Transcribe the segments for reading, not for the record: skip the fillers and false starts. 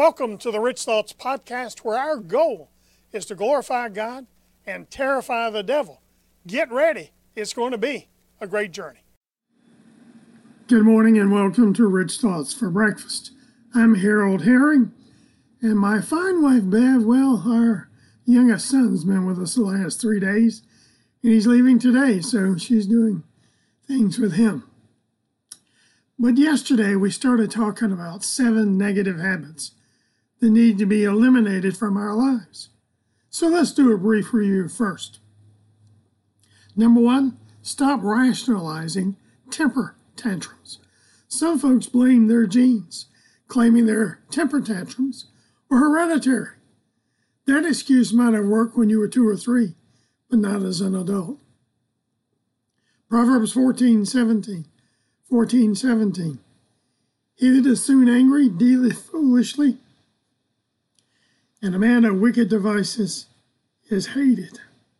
Welcome to the Rich Thoughts Podcast, where our goal is to glorify God and terrify the devil. Get ready. It's going to be a great journey. Good morning and welcome to Rich Thoughts for Breakfast. I'm Harold Herring, and my fine wife Bev, well, our youngest son's been with us the last 3 days, and he's leaving today, so she's doing things with him. But yesterday we started talking about 7 negative habits that need to be eliminated from our lives. So let's do a brief review first. Number 1, stop rationalizing temper tantrums. Some folks blame their genes, claiming their temper tantrums are hereditary. That excuse might have worked when you were 2 or 3, but not as an adult. Proverbs 14:17. He that is soon angry dealeth foolishly, and a man of wicked devices is hated.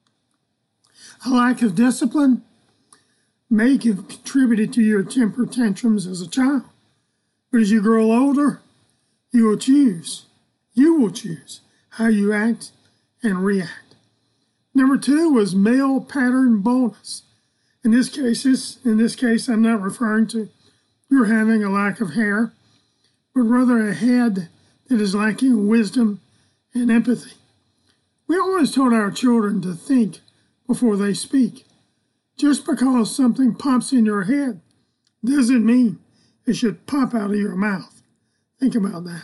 A lack of discipline may have contributed to your temper tantrums as a child, but as you grow older, you will choose how you act and react. Number 2 was male pattern baldness. In this case, I'm not referring to you're having a lack of hair, but rather a head that is lacking wisdom and empathy. We always told our children to think before they speak. Just because something pops in your head doesn't mean it should pop out of your mouth. Think about that.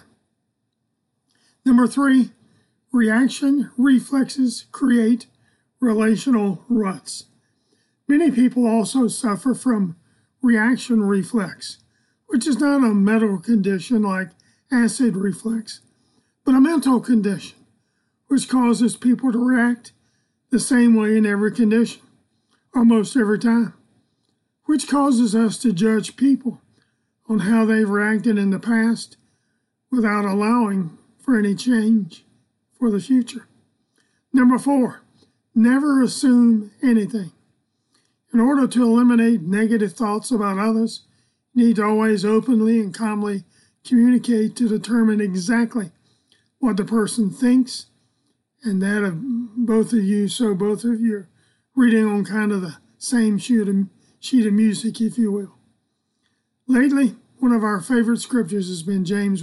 Number 3, reaction reflexes create relational ruts. Many people also suffer from reaction reflex, which is not a medical condition like acid reflux, but a mental condition, which causes people to react the same way in every condition, almost every time, which causes us to judge people on how they've reacted in the past without allowing for any change for the future. Number 4, never assume anything. In order to eliminate negative thoughts about others, you need to always openly and calmly communicate to determine exactly what the person thinks, and that of both of you, so both of you are reading on kind of the same sheet of music, if you will. Lately, one of our favorite scriptures has been James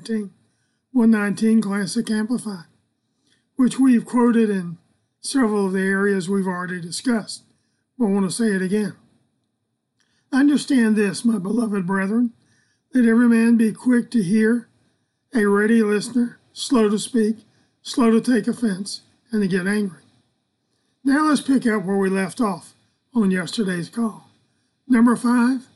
1:19 Classic Amplified, which we've quoted in several of the areas we've already discussed, but I want to say it again. Understand this, my beloved brethren, that every man be quick to hear, a ready listener, slow to speak, slow to take offense, and to get angry. Now let's pick up where we left off on yesterday's call. Number 5,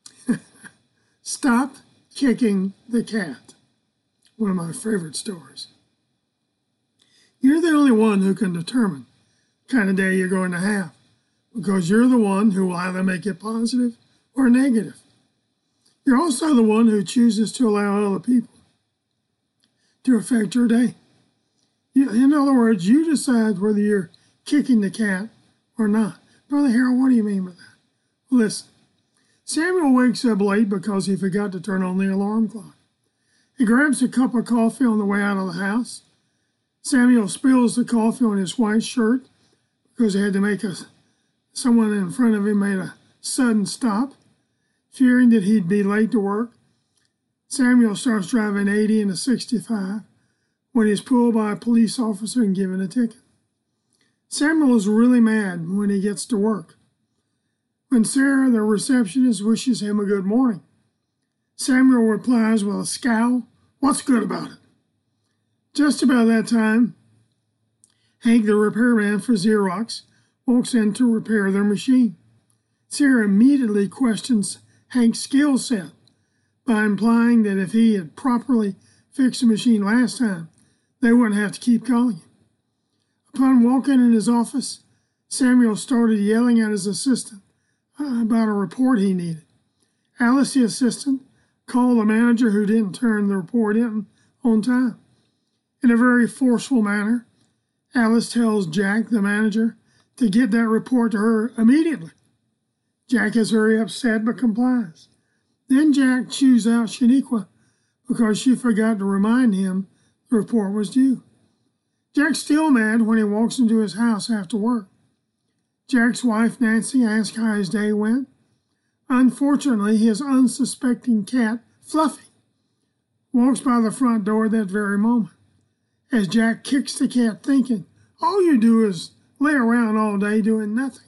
stop kicking the cat. One of my favorite stories. You're the only one who can determine the kind of day you're going to have, because you're the one who will either make it positive or negative. You're also the one who chooses to allow other people to affect your day. In other words, you decide whether you're kicking the cat or not. Brother Harold, what do you mean by that? Listen, Samuel wakes up late because he forgot to turn on the alarm clock. He grabs a cup of coffee on the way out of the house. Samuel spills the coffee on his white shirt because he had to make someone in front of him made a sudden stop. Fearing that he'd be late to work, Samuel starts driving 80 in a 65 when he's pulled by a police officer and given a ticket. Samuel is really mad when he gets to work. When Sarah, the receptionist, wishes him a good morning, Samuel replies with a scowl, "What's good about it?" Just about that time, Hank, the repairman for Xerox, walks in to repair their machine. Sarah immediately questions Hank's skill set by implying that if he had properly fixed the machine last time, they wouldn't have to keep calling him. Upon walking in his office, Samuel started yelling at his assistant about a report he needed. Alice, the assistant, called the manager who didn't turn the report in on time. In a very forceful manner, Alice tells Jack, the manager, to get that report to her immediately. Jack is very upset but complies. Then Jack chews out Shaniqua because she forgot to remind him the report was due. Jack's still mad when he walks into his house after work. Jack's wife, Nancy, asks how his day went. Unfortunately, his unsuspecting cat, Fluffy, walks by the front door at that very moment. As Jack kicks the cat, thinking, all you do is lay around all day doing nothing.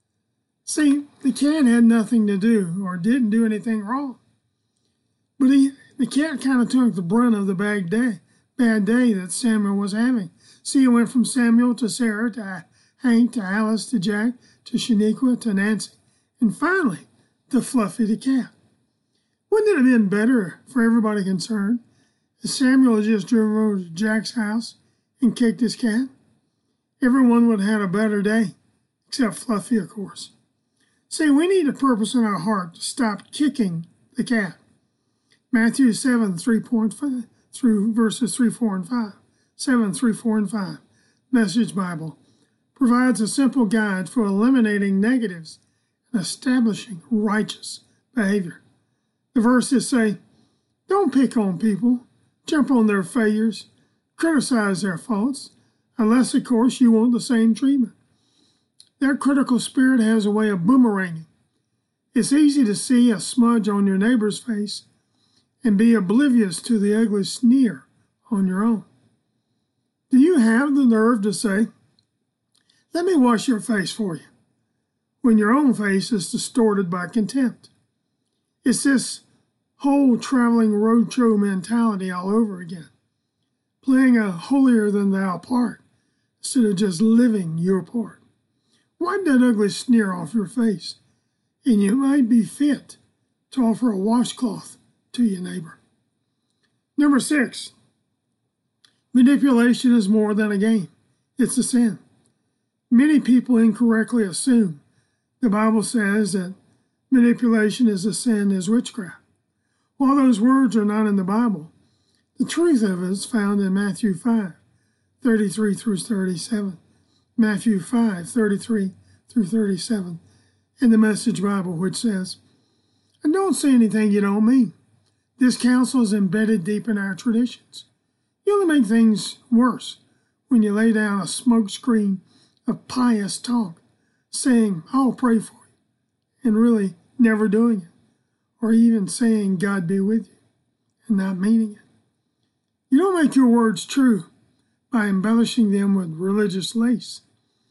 See, the cat had nothing to do or didn't do anything wrong. But the cat kind of took the brunt of the bad day that Samuel was having. See, it went from Samuel to Sarah to Hank to Alice to Jack to Shaniqua to Nancy, and finally to Fluffy the cat. Wouldn't it have been better for everybody concerned if Samuel had just driven over to Jack's house and kicked his cat? Everyone would have had a better day, except Fluffy, of course. See, we need a purpose in our heart to stop kicking the cat. Matthew 7, 3.5 through verses 3, 4, and 5. 7, 3, 4, and 5. Message Bible provides a simple guide for eliminating negatives and establishing righteous behavior. The verses say, don't pick on people, jump on their failures, criticize their faults, unless, of course, you want the same treatment. That critical spirit has a way of boomeranging. It's easy to see a smudge on your neighbor's face and be oblivious to the ugly sneer on your own. Do you have the nerve to say, let me wash your face for you, when your own face is distorted by contempt? It's this whole traveling roadshow mentality all over again, playing a holier-than-thou part instead of just living your part. Wipe that ugly sneer off your face, and you might be fit to offer a washcloth to your neighbor. Number 6, manipulation is more than a game. It's a sin. Many people incorrectly assume the Bible says that manipulation is a sin as witchcraft. While those words are not in the Bible, the truth of it is found in Matthew 5, 33 through 37. Matthew 5, 33 through 37 in the Message Bible, which says, and don't say anything you don't mean. This counsel is embedded deep in our traditions. You only make things worse when you lay down a smokescreen of pious talk, saying, I'll pray for you, and really never doing it, or even saying, God be with you, and not meaning it. You don't make your words true by embellishing them with religious lace.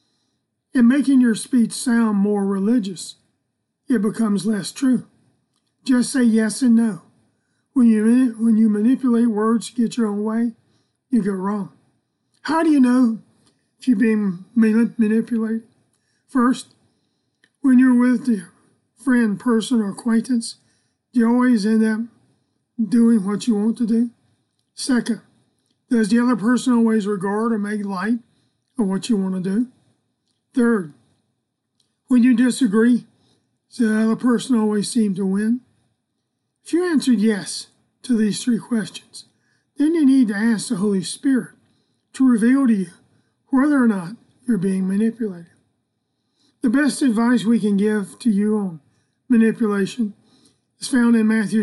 In making your speech sound more religious, it becomes less true. Just say yes and no. When you manipulate words to get your own way, you go wrong. How do you know if you're being manipulated? First, when you're with a friend, person, or acquaintance, do you always end up doing what you want to do? Second, does the other person always regard or make light of what you want to do? Third, when you disagree, does the other person always seem to win? If you answered yes to these 3 questions, then you need to ask the Holy Spirit to reveal to you whether or not you're being manipulated. The best advice we can give to you on manipulation is found in Matthew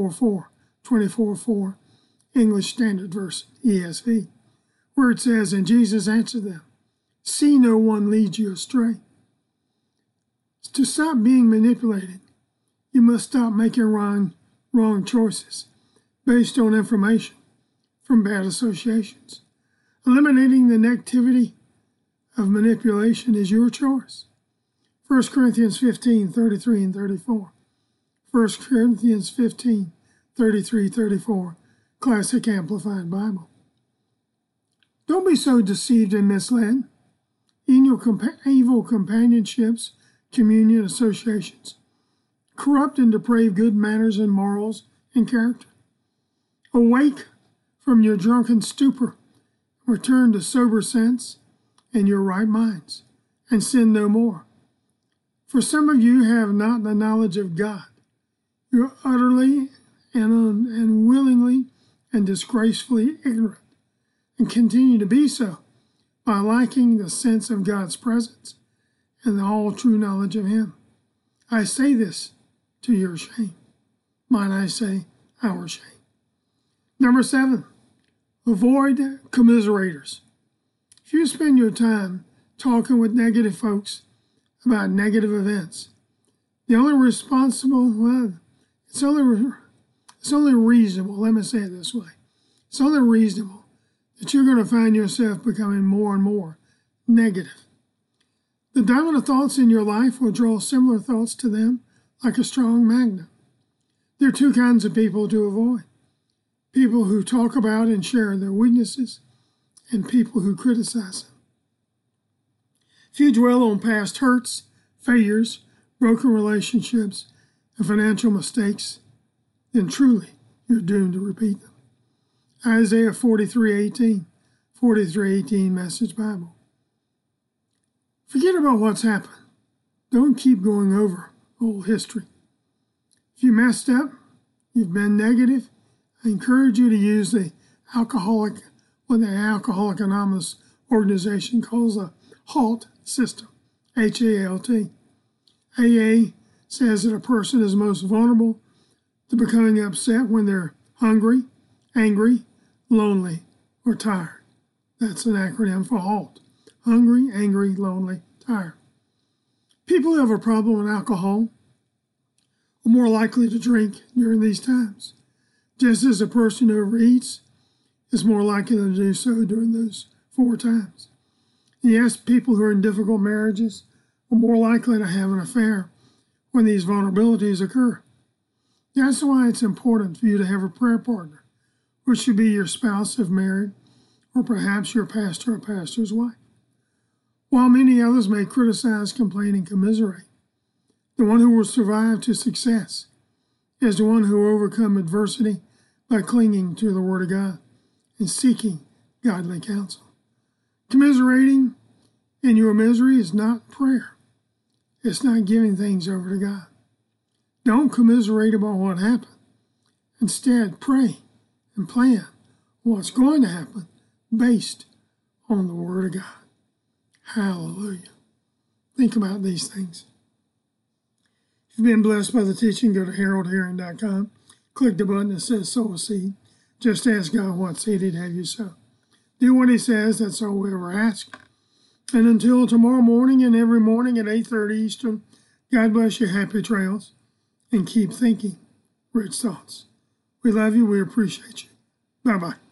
24:4, English Standard Version, ESV, where it says, and Jesus answered them, see no one lead you astray. To stop being manipulated, you must stop making wrong choices based on information from bad associations. Eliminating the negativity of manipulation is your choice. 1 Corinthians 15, 33 and 34. 1 Corinthians 15, 33, 34, Classic Amplified Bible. Don't be so deceived and misled in your evil companionships, communion associations. Corrupt and depraved good manners and morals and character. Awake from your drunken stupor, return to sober sense and your right minds, and sin no more. For some of you have not the knowledge of God. You're utterly and unwillingly and disgracefully ignorant, and continue to be so by lacking the sense of God's presence and the all true knowledge of Him. I say this to your shame. Might I say, our shame. Number 7, avoid commiserators. If you spend your time talking with negative folks about negative events, it's only reasonable, let me say it this way. It's only reasonable that you're going to find yourself becoming more and more negative. The dominant thoughts in your life will draw similar thoughts to them like a strong magnet. There are 2 kinds of people to avoid: people who talk about and share their weaknesses, and people who criticize them. If you dwell on past hurts, failures, broken relationships, and financial mistakes, then truly you're doomed to repeat them. Isaiah 43:18 Message Bible. Forget about what's happened. Don't keep going over old history. If you messed up, you've been negative, I encourage you to use what the Alcoholics Anonymous organization calls a HALT system, HALT. AA says that a person is most vulnerable to becoming upset when they're hungry, angry, lonely, or tired. That's an acronym for HALT. Hungry, angry, lonely, tired. People who have a problem with alcohol are more likely to drink during these times, just as a person who overeats is more likely to do so during those 4 times. And yes, people who are in difficult marriages are more likely to have an affair when these vulnerabilities occur. That's why it's important for you to have a prayer partner, which should be your spouse if married, or perhaps your pastor or pastor's wife. While many others may criticize, complain, and commiserate, the one who will survive to success is the one who will overcome adversity by clinging to the Word of God and seeking godly counsel. Commiserating in your misery is not prayer. It's not giving things over to God. Don't commiserate about what happened. Instead, pray and plan what's going to happen based on the Word of God. Hallelujah. Think about these things. If you've been blessed by the teaching, go to haroldherring.com. Click the button that says sow a seed. Just ask God what seed He'd have you sow. Do what He says, that's all we ever ask. And until tomorrow morning and every morning at 8:30 Eastern, God bless you, happy trails, and keep thinking rich thoughts. We love you. We appreciate you. Bye-bye.